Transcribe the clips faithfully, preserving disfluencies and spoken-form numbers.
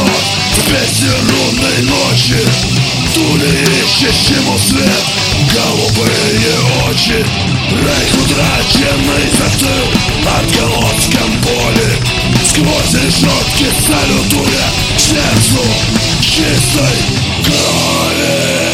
вновь в песне лунной ночи. Тули ищущему свет, голубые очи. Рейх утраченный застыл от голодском боли. Сквозь решетки салютуя сердцу чистой крови.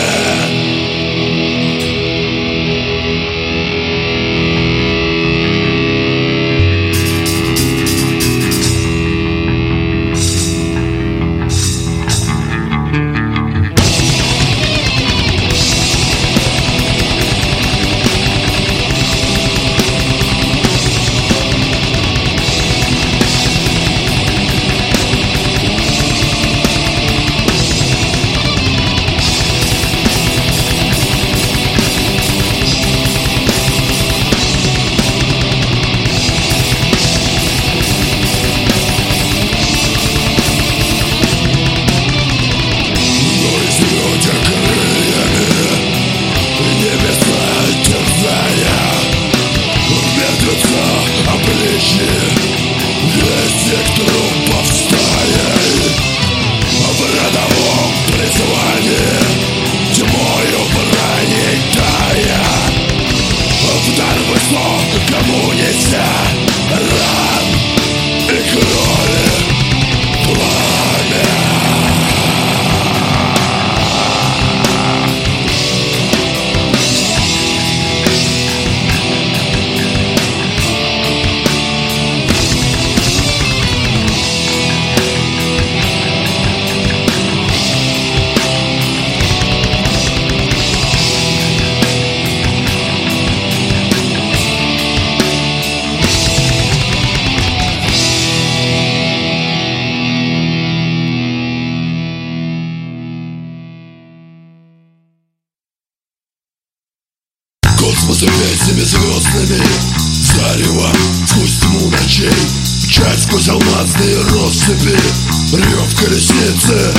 Космосом песнями звездными, зарево сквозь тьму ночей, часть сквозь алмазные россыпи, рев колесницы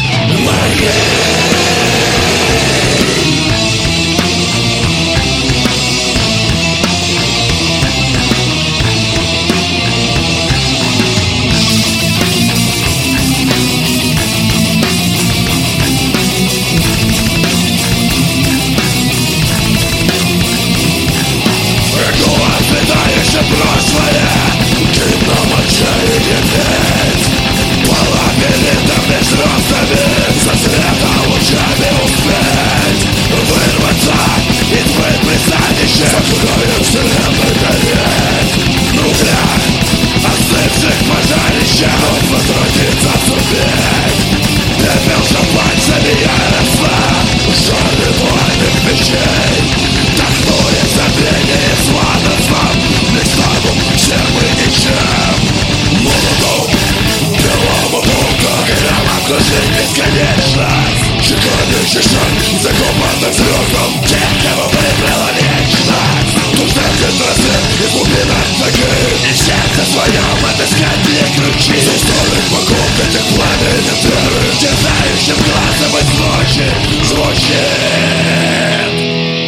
моей. Прошлое, кином отчаяние петь, по лабиринтам между розами, со света лучами успеть вырваться из тьмы пристанища, закроем вселенной гореть в углях остывших пожарища, вновь возвратиться суметь. Пепел шампанцами яростно, жары пламенных печей, тахнует забвение и сватовством, не станут все мы ничем. Молотом белого полка, нам окружить бесконечность, чеканящий шаг закопанных звездам, тех, кого прибрала вечность. Нужно рассвет из глубин ноги, и сердце своем отыскать мне ключи. За историк вокруг этих пламенных веры, терзающим глазом из ночи звучит.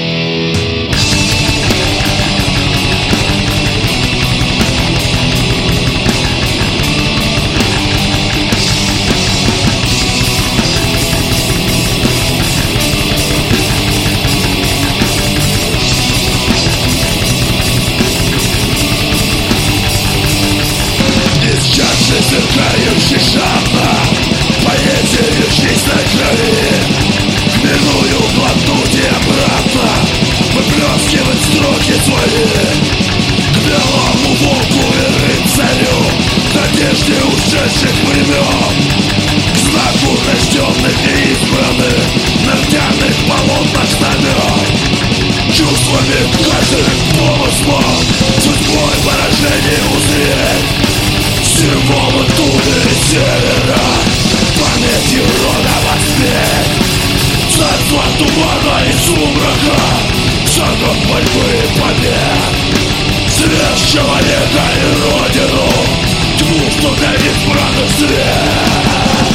Сверкающий шапка, поэзию чистой крови, миную глотнуть и обратно выплескивать строки свои. К белому волку и рыцарю, к надежде ушедших времен, к знаку рожденных и избранных, на ртяных полотнах знамен. Чувствами каждый полусмог, судьбой поражение узреть. Символы туды севера, памятью рода воспеть. Царство тумана и сумрака, шагом борьбы и побед. Свет человека и родину, тьму, что для избранных свет.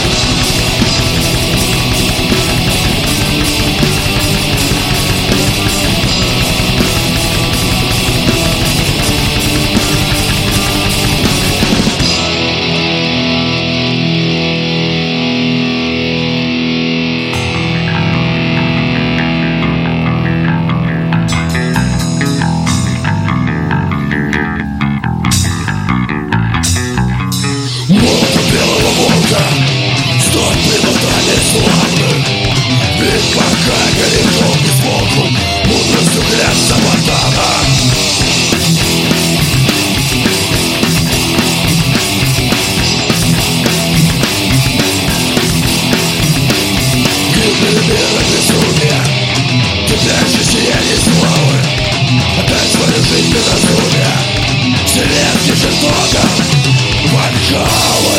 жизнь безразумия, вселенским жестоком вальхалы.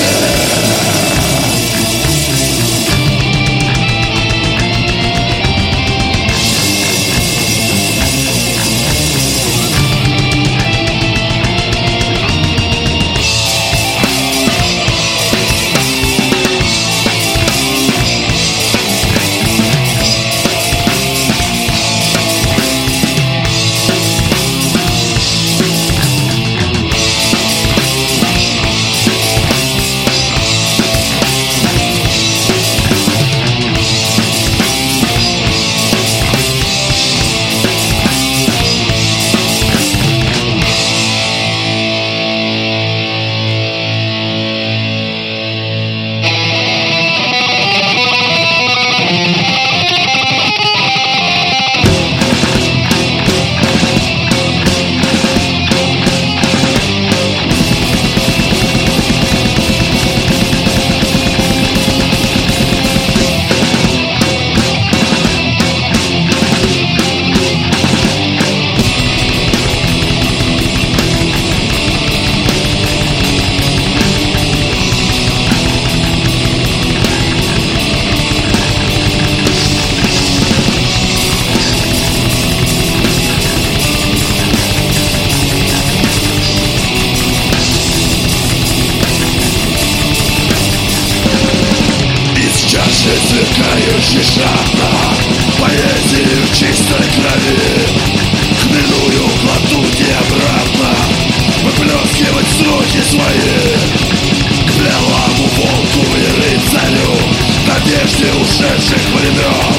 Сверкающий шахта, поэзию чистой крови, хмельную глотнуть и обратно выплескивать строки свои. К белому волку и рыцарю, надежде ушедших времен,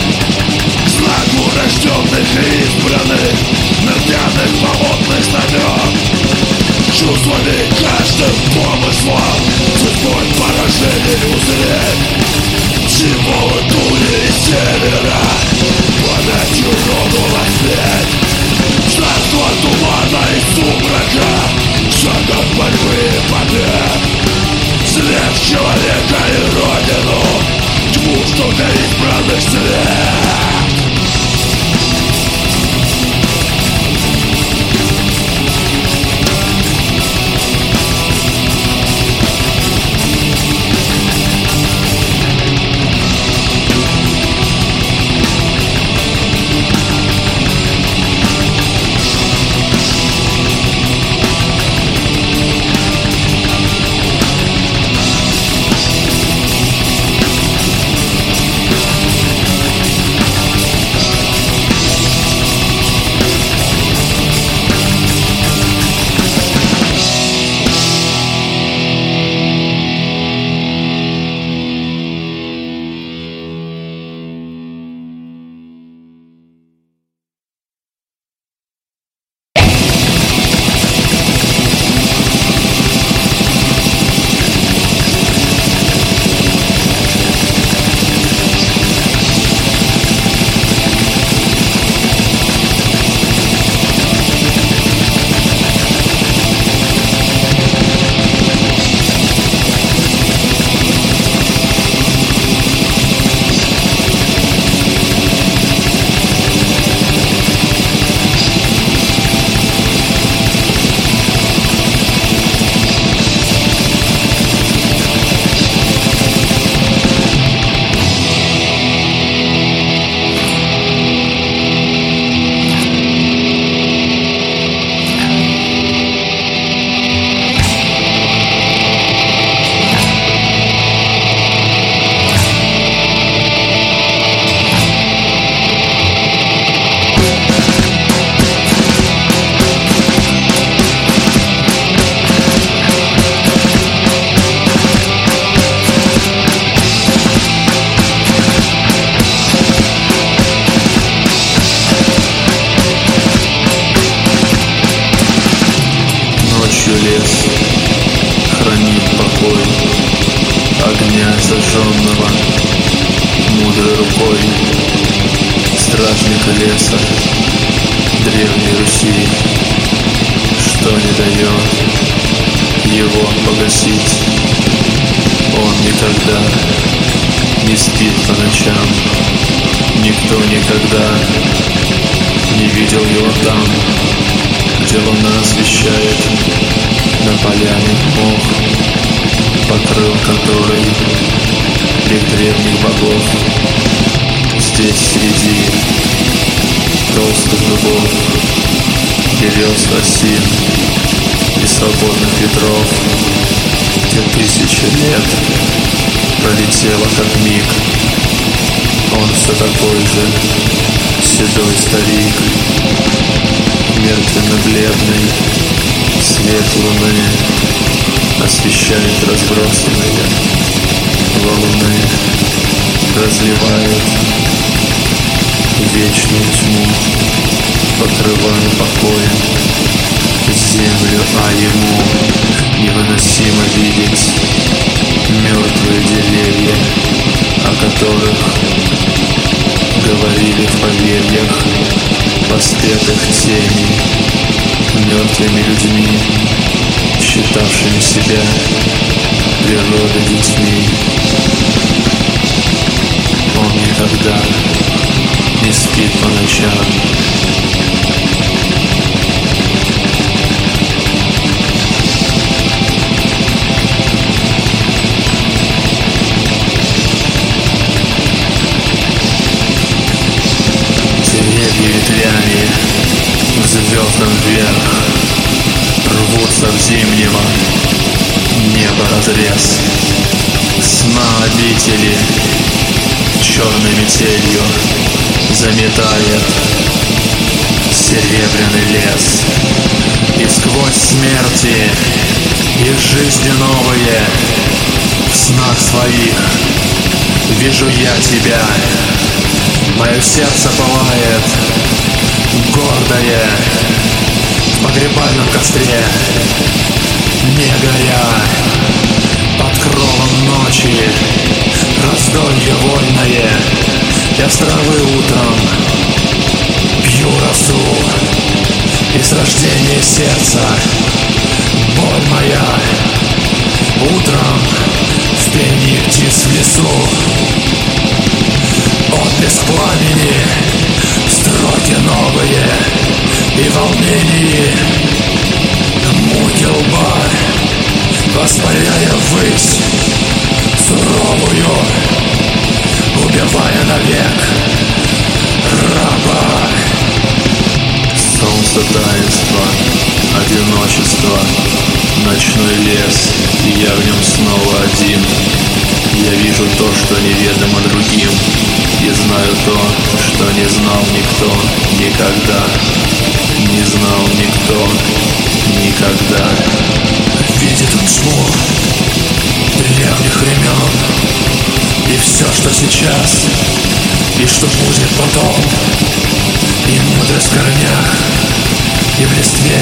знаку рожденных и избранных, мердяных болотных знамен. Чувствами каждым помыслом судьбой поражений узреть. Символы тули и севера памятью роду воспеть. Царство тумана и сумрака, шагом борьбы и побед. След человека и родину, тьму, что для избранных свет. зажженного мудрой рукой стражника леса Древней Руси, что не дает его погасить. Он никогда не спит по ночам, никто никогда не видел его там, где луна освещает на поляне мох, покрыл который лик древних богов. Здесь среди толстых дубов, берез осин и свободных ветров, где тысячи лет пролетело как миг, он все такой же седой старик, мертвенно-бледный свет луны освещает разбросанные валуны, разливает вечную тьму, покрывая покоем землю, а ему невыносимо видеть мертвые деревья, о которых говорили в поверьях, воспетых тени, мертвыми людьми, считавшими себя природой детьми. Он никогда не спит по ночам. Деревья ветвями в звездном вверх рвутся в зимнего неба разрез. Сна обители черной метелью заметает серебряный лес. И сквозь смерти и жизни новые в снах своих вижу я тебя. Мое сердце пылает, гордое, в погребальном костре, не горя, под кровом ночи, раздолье вольное, я с травы утром пью росу, и с рождения сердца боль моя, утром в пении птиц в лесу. Отблеск пламени, строки новые и волнение, муки лба, воспаряя ввысь суровую, убивая навек раба. Солнце таинства, одиночество, ночной лес, и я в нем снова один. Я вижу то, что неведомо другим, и знаю то, что не знал никто никогда. Не знал никто никогда. Видит он тьму древних времен, и все, что сейчас, и что будет потом, и мудрость в корнях, и в листве,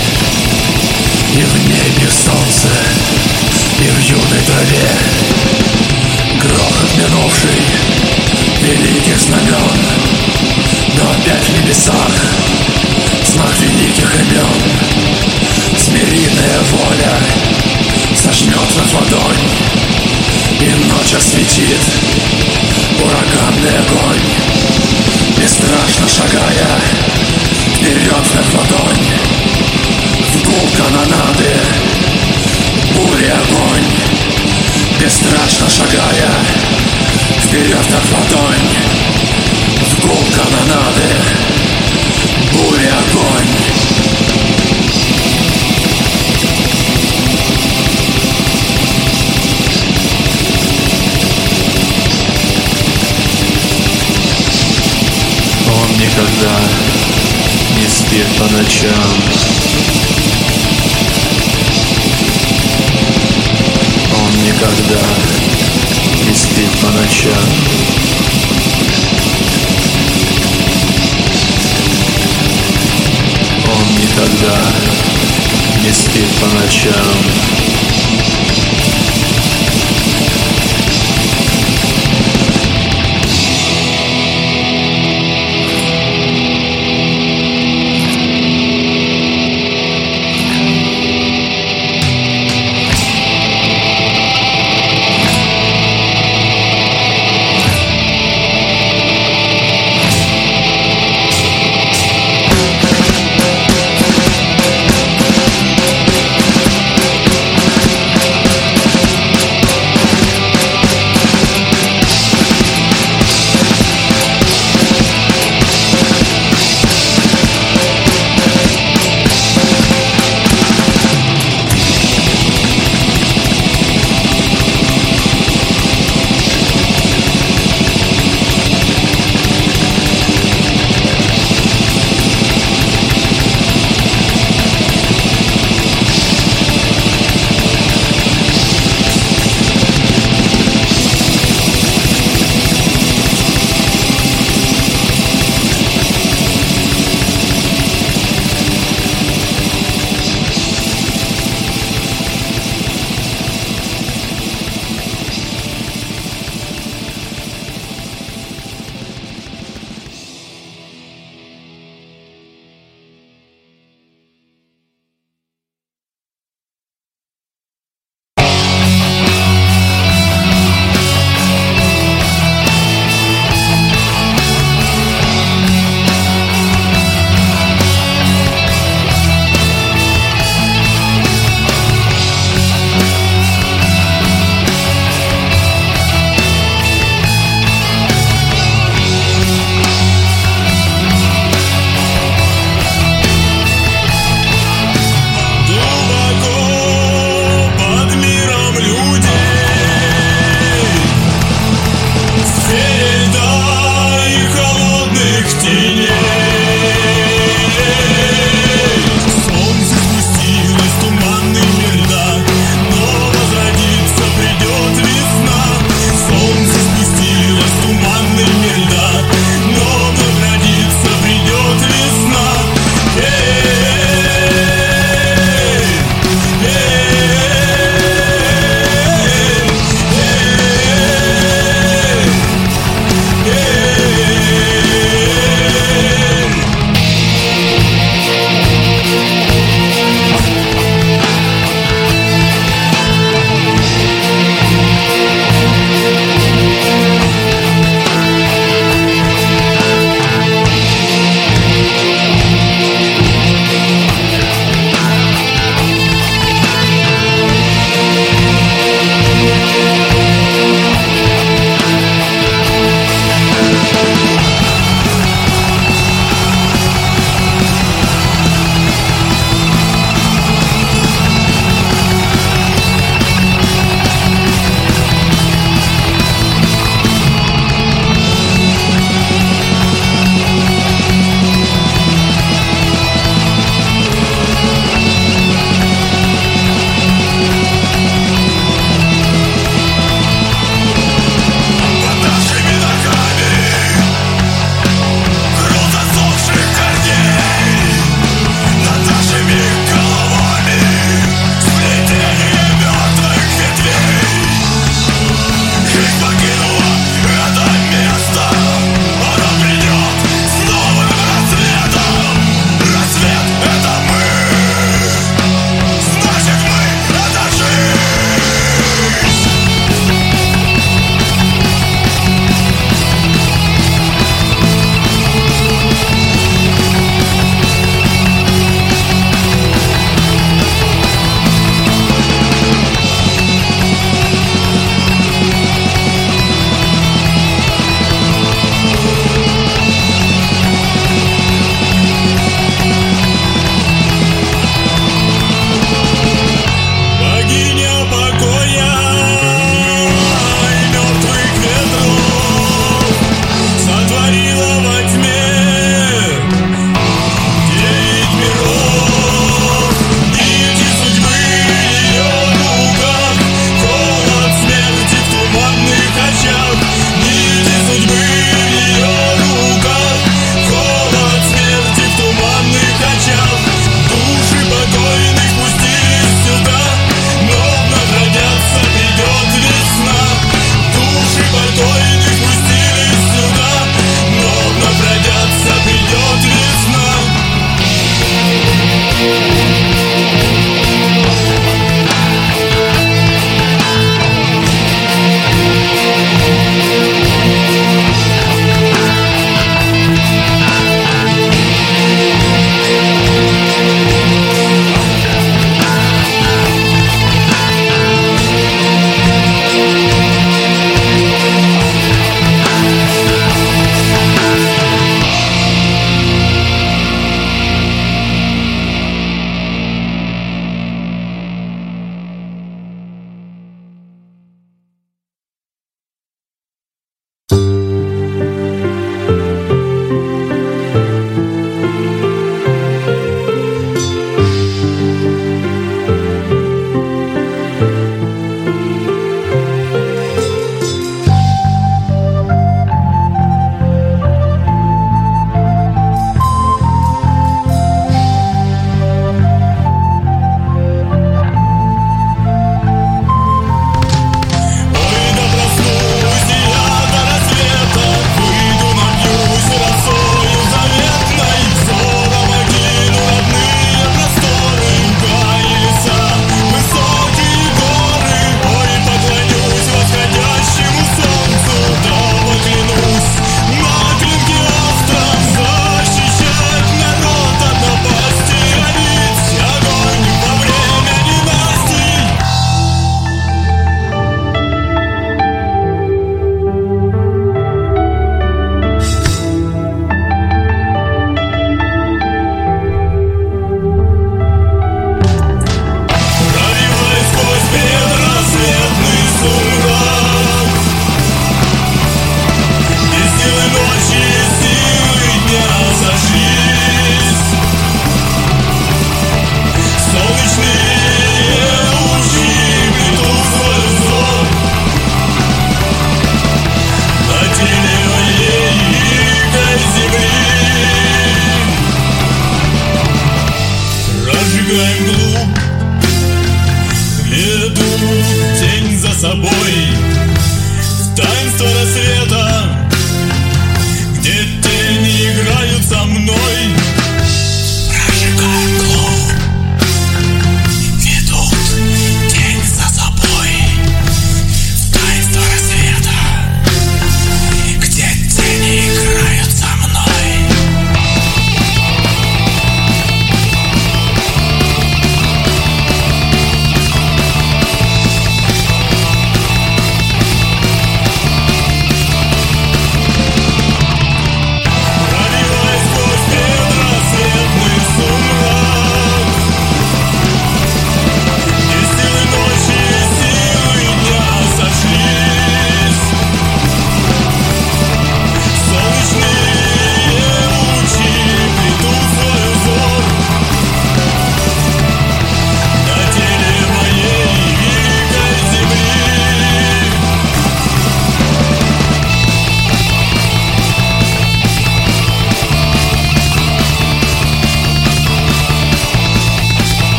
и в небе солнце, и в юной траве. Грохот минувший великих знамен, но опять в небесах знак великих имен. Змеиная воля сожмет в ладонь, и ночь осветит ураганный огонь. Бесстрашно шагая вперед в ладонь, в гул канонады, буря огонь. Бесстрашно шагая вперед как ладонь, в гул канонады, буря огонь. Он никогда не спит по ночам. Он никогда не спит по ночам. Он никогда не спит по ночам.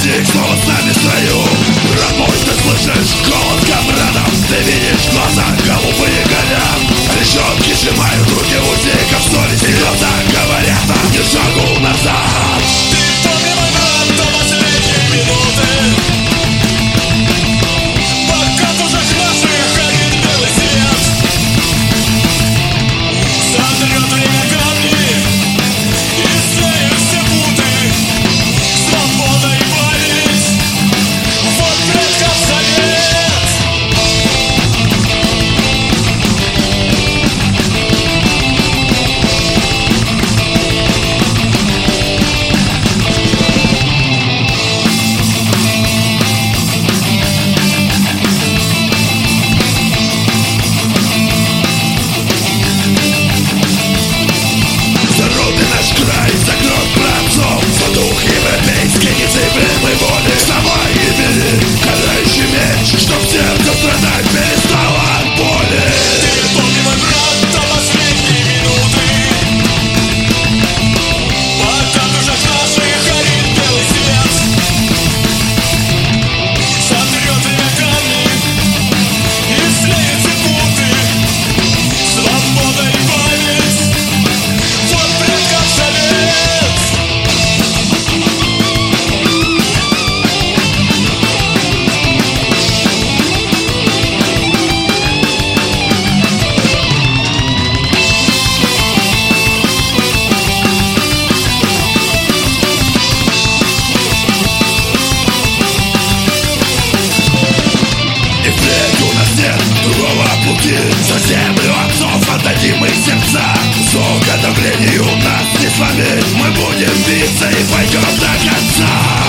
Противник снова с нами в строю. Брат мой, ты слышишь голос комрадов? Ты видишь глаза голубые горят. Решетки сжимают руки узников совести. И глаза говорят нам ни шагу назад. Ты помни, мой брат, до последней минуты, пока в душах наших горит белый свет. Сотрет время камни и сеет все путы. Свобода и память, вот предков совет. За родный наш край, за кровь братцов, за дух европейский нецеплемой воли. Вставай и бери карающий меч, чтоб сердце страдать перестало от боли. Ты помни, мой брат, до последней минуты, пока в душах наших горит белый свет. Сотрет время камни и слеет все путы. Свобода и память, вот предков совет. И впредь у нас нет другого пути. За землю отцов отдадим мы сердца. Высокое давление у нас не сломить. Мы будем биться и пойдем до конца.